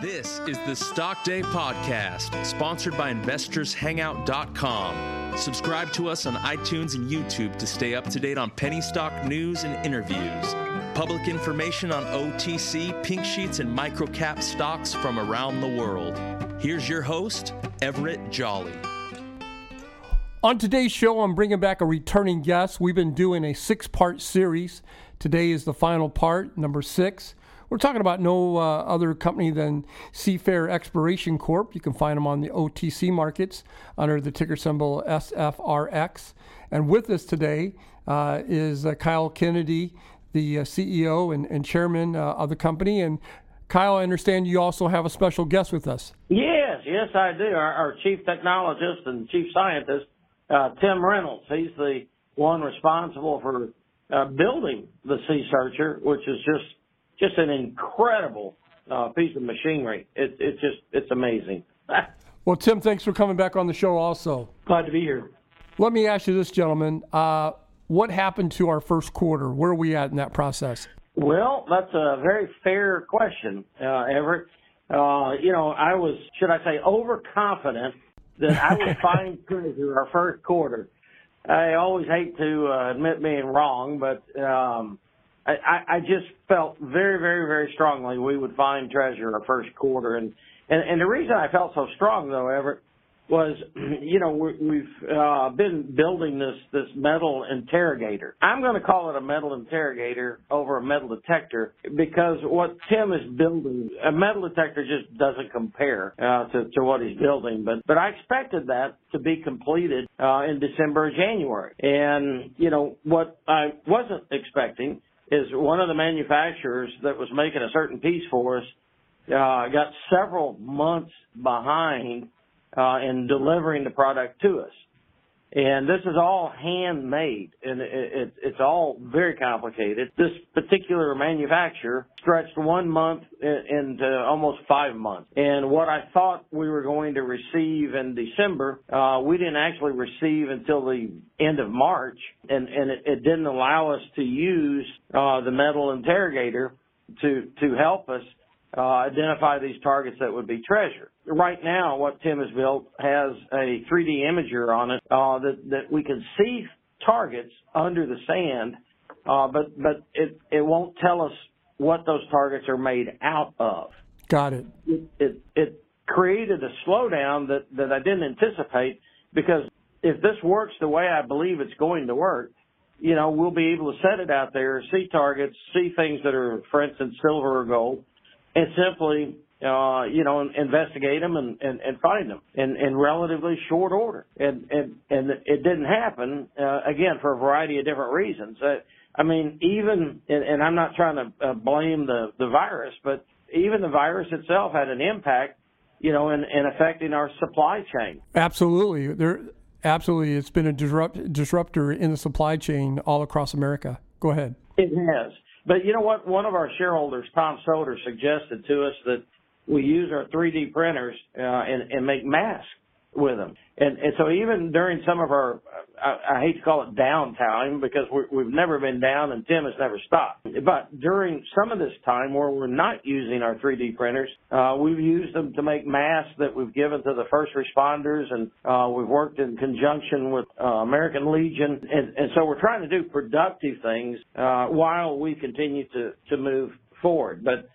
This is the Stock Day Podcast, sponsored by InvestorsHangout.com. Subscribe to us on iTunes and YouTube to stay up to date on penny stock news and interviews. Public information on OTC, pink sheets, and microcap stocks from around the world. Here's your host, Everett Jolly. On today's show, I'm bringing back a returning guest. We've been doing a 6-part series. Today is the final part, number 6. We're talking about no other company than Seafair Exploration Corp. You can find them on the OTC markets under the ticker symbol SFRX. And with us today is Kyle Kennedy, the CEO and chairman of the company. And Kyle, I understand you also have a special guest with us. Yes, I do. Our chief technologist and chief scientist, Tim Reynolds. He's the one responsible for building the Sea Searcher, which is just an incredible piece of machinery. It's amazing. Well, Tim, thanks for coming back on the show also. Glad to be here. Let me ask you this, gentlemen. What happened to our first quarter? Where are we at in that process? Well, that's a very fair question, Everett. I was, should I say, overconfident that I would find treasure our first quarter. I always hate to admit being wrong, but I just felt very, very, very strongly we would find treasure our first quarter. And the reason I felt so strong, though, Everett, was, we've been building this metal interrogator. I'm going to call it a metal interrogator over a metal detector because what Tim is building, a metal detector just doesn't compare to what he's building. But I expected that to be completed in December or January. And, what I wasn't expecting is one of the manufacturers that was making a certain piece for us got several months behind in delivering the product to us. And this is all handmade, and it's all very complicated. This particular manufacturer stretched 1 month into almost 5 months. And what I thought we were going to receive in December, we didn't actually receive until the end of March, and it didn't allow us to use the metal interrogator to help us identify these targets that would be treasure. Right now, what Tim has built has a 3D imager on it that we can see targets under the sand, but it won't tell us what those targets are made out of. Got it. It created a slowdown that I didn't anticipate, because if this works the way I believe it's going to work, we'll be able to set it out there, see targets, see things that are, for instance, silver or gold, and simply, investigate them and find them in relatively short order. And it didn't happen, again, for a variety of different reasons. Even, and I'm not trying to blame the virus, but even the virus itself had an impact, in affecting our supply chain. Absolutely. Absolutely. It's been a disruptor in the supply chain all across America. Go ahead. It has. But you know what? One of our shareholders, Tom Soder, suggested to us that we use our 3D printers and make masks with them. And so even during some of our, I hate to call it downtime, because we've never been down and Tim has never stopped. But during some of this time where we're not using our 3D printers, we've used them to make masks that we've given to the first responders, and we've worked in conjunction with American Legion. And so we're trying to do productive things while we continue to move forward. But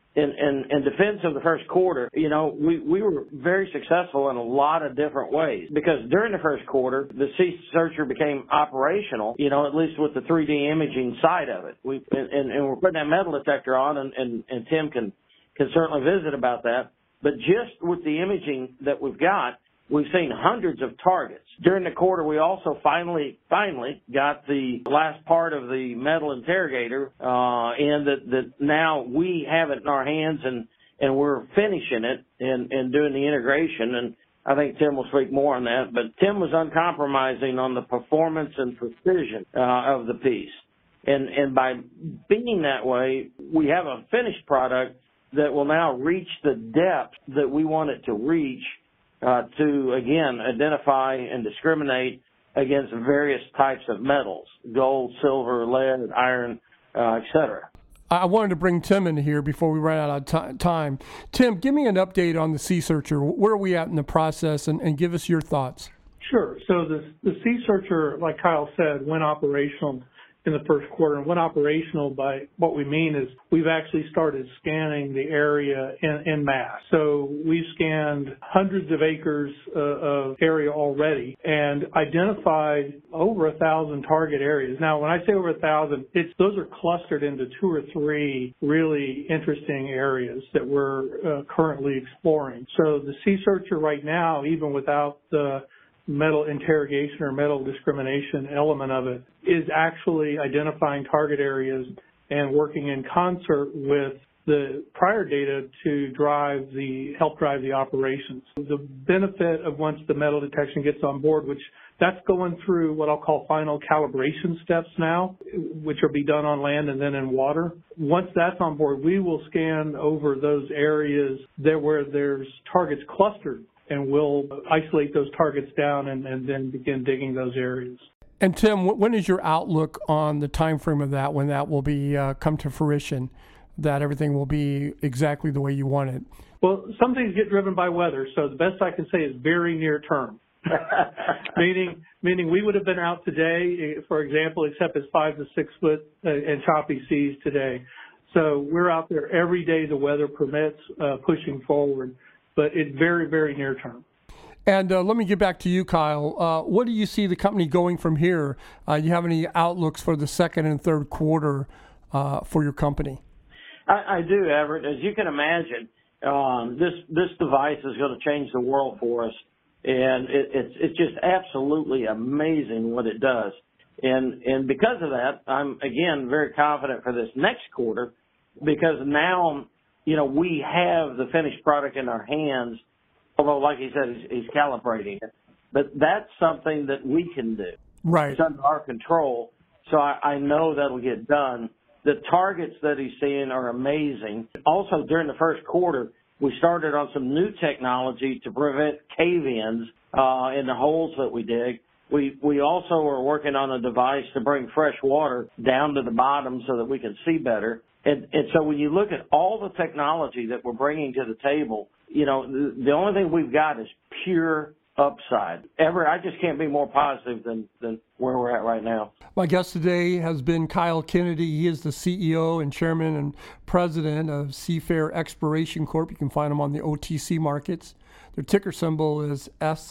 in defense of the first quarter, we were very successful in a lot of different ways, because during the first quarter, the Sea Searcher became operational, at least with the 3D imaging side of it. And we're putting that metal detector on, and Tim can certainly visit about that. But just with the imaging that we've got, we've seen hundreds of targets. During the quarter, we also finally got the last part of the metal interrogator, and that now we have it in our hands, and we're finishing it and doing the integration. And I think Tim will speak more on that. But Tim was uncompromising on the performance and precision of the piece. And by being that way, we have a finished product that will now reach the depth that we want it to reach, to, again, identify and discriminate against various types of metals, gold, silver, lead, iron, et cetera. I wanted to bring Tim in here before we run out of time. Tim, give me an update on the Sea Searcher. Where are we at in the process, and give us your thoughts. Sure. So the Sea Searcher, like Kyle said, went operational in the first quarter. And went operational by what we mean is we've actually started scanning the area in mass. So we've scanned hundreds of acres of area already and identified over 1,000 target areas. Now, when I say over 1,000, those are clustered into 2 or 3 really interesting areas that we're currently exploring. So the Sea Searcher right now, even without the metal interrogation or metal discrimination element of it, is actually identifying target areas and working in concert with the prior data to help drive the operations. The benefit of once the metal detection gets on board, which that's going through what I'll call final calibration steps now, which will be done on land and then in water. Once that's on board, we will scan over those areas where there's targets clustered, and we'll isolate those targets down and then begin digging those areas. And Tim, when is your outlook on the time frame of that, when that will be come to fruition, that everything will be exactly the way you want it? Well, some things get driven by weather, so the best I can say is very near term. meaning we would have been out today, for example, except it's 5 to 6 foot and choppy seas today. So we're out there every day the weather permits, pushing forward. But it's very, very near term. And let me get back to you, Kyle. What do you see the company going from here? You have any outlooks for the second and third quarter for your company? I do, Everett. As you can imagine, this device is going to change the world for us, and it's just absolutely amazing what it does. And because of that, I'm again very confident for this next quarter, because now, we have the finished product in our hands, although, like he said, he's calibrating it. But that's something that we can do. Right. It's under our control, so I know that'll get done. The targets that he's seeing are amazing. Also, during the first quarter, we started on some new technology to prevent cave-ins in the holes that we dig. We also are working on a device to bring fresh water down to the bottom so that we can see better. And so when you look at all the technology that we're bringing to the table, the only thing we've got is pure upside. Everett, I just can't be more positive than where we're at right now. My guest today has been Kyle Kennedy. He is the CEO and chairman and president of Seafair Exploration Corp. You can find them on the OTC markets. Their ticker symbol is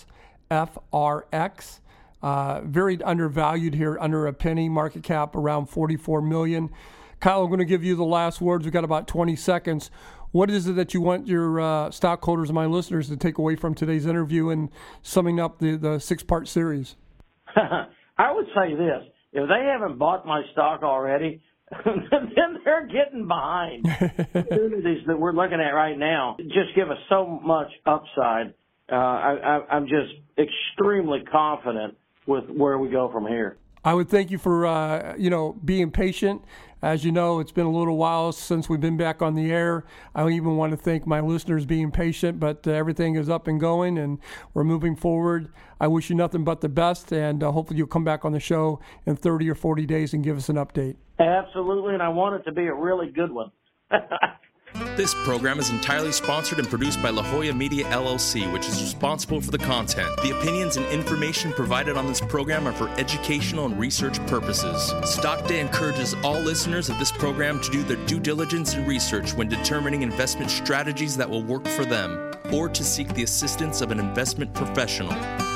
SFRX. Very undervalued here, under a penny, market cap around $44 million. Kyle, I'm going to give you the last words. We've got about 20 seconds. What is it that you want your stockholders and my listeners to take away from today's interview and summing up the 6-part series? I would say this. If they haven't bought my stock already, then they're getting behind. The opportunities that we're looking at right now just give us so much upside. I'm just extremely confident with where we go from here. I would thank you for, being patient. As you know, it's been a little while since we've been back on the air. I even want to thank my listeners being patient, but everything is up and going, and we're moving forward. I wish you nothing but the best, and hopefully you'll come back on the show in 30 or 40 days and give us an update. Absolutely, and I want it to be a really good one. This program is entirely sponsored and produced by La Jolla Media LLC, which is responsible for the content. The opinions and information provided on this program are for educational and research purposes. Stock Day encourages all listeners of this program to do their due diligence and research when determining investment strategies that will work for them, or to seek the assistance of an investment professional.